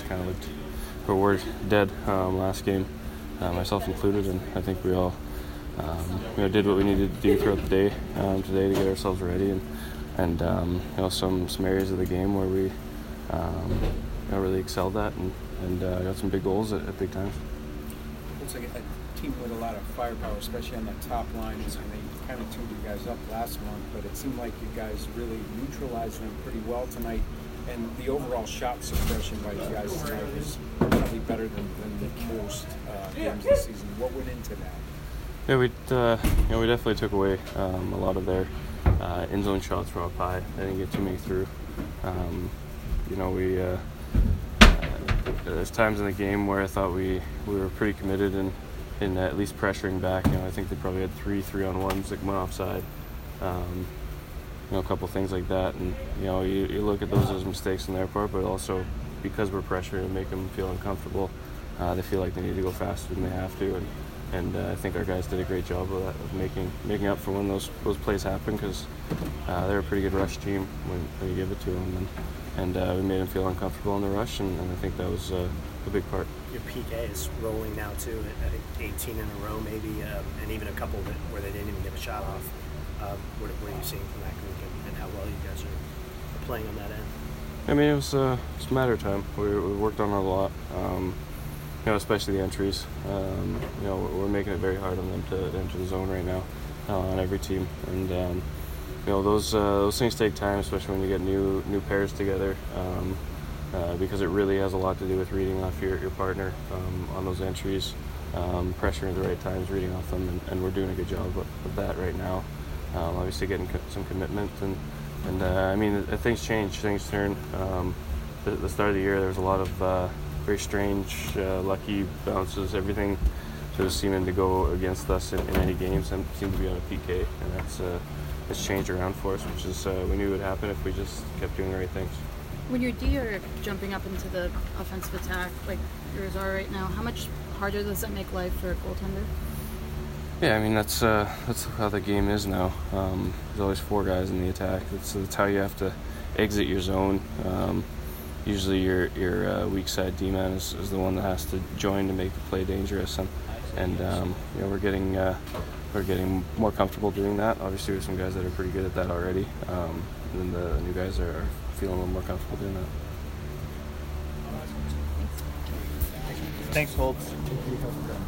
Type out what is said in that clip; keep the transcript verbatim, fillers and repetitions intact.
just kind of looked, or were dead um, last game, uh, myself included, and I think we all um, you know did what we needed to do throughout the day um, today to get ourselves ready, and and um, you know some some areas of the game where we um, you know, really excelled at and and uh, got some big goals at, at big times. Looks like a team with a lot of firepower, especially on that top line. And they kind of tuned you guys up last month, but it seemed like you guys really neutralized them pretty well tonight. And the overall shot suppression by you guys tonight was probably better than, than most uh, games this season. What went into that? Yeah, we uh, you know we definitely took away um, a lot of their uh, in zone shots from up high. They didn't get too many through. Um, you know we. Uh, There's times in the game where I thought we, we were pretty committed in, in at least pressuring back. You know, I think they probably had three three-on-ones that went offside. Um, you know, a couple things like that. And, you know, you, you look at those as mistakes on their part, but also because we're pressuring and make them feel uncomfortable, uh, they feel like they need to go faster than they have to. And, and uh, I think our guys did a great job of that, of making making up for when those those plays happen, because uh, they're a pretty good rush team when, when you give it to them. And, and uh, we made them feel uncomfortable in the rush, and, and I think that was uh, a big part. Your P K is rolling now too. I think eighteen in a row, maybe, um, and even a couple that, where they didn't even get a shot off. Um, what, what are you seeing from that group, and, and how well you guys are playing on that end? I mean, it was uh, it's a matter of time. We, we worked on it a lot, um, you know, especially the entries. Um, you know, we're, we're making it very hard on them to enter the zone right now uh, on every team, and um, you know those uh, those things take time, especially when you get new new pairs together. Um, Uh, because it really has a lot to do with reading off your, your partner um, on those entries, um, pressuring at the right times, reading off them, and, and we're doing a good job of, of that right now. Um, obviously getting co- some commitment, and, and uh, I mean, uh, things change, things turn. Um, the, the start of the year, there was a lot of uh, very strange, uh, lucky bounces, everything sort of seeming to go against us in, in any games, and seemed to be on a P K, and that's uh, it's changed around for us, which is, uh, we knew would happen if we just kept doing the right things. When your D are jumping up into the offensive attack, like yours are right now, how much harder does that make life for a goaltender? Yeah, I mean, that's uh, that's how the game is now. Um, there's always four guys in the attack. That's, that's how you have to exit your zone. Um, usually your your uh, weak side D-man is, is the one that has to join to make the play dangerous. And, and um, you know, we're getting uh, we're getting more comfortable doing that. Obviously, there's some guys that are pretty good at that already. Um, and then the new guys are feeling a little more comfortable doing that. Thanks, Holtz.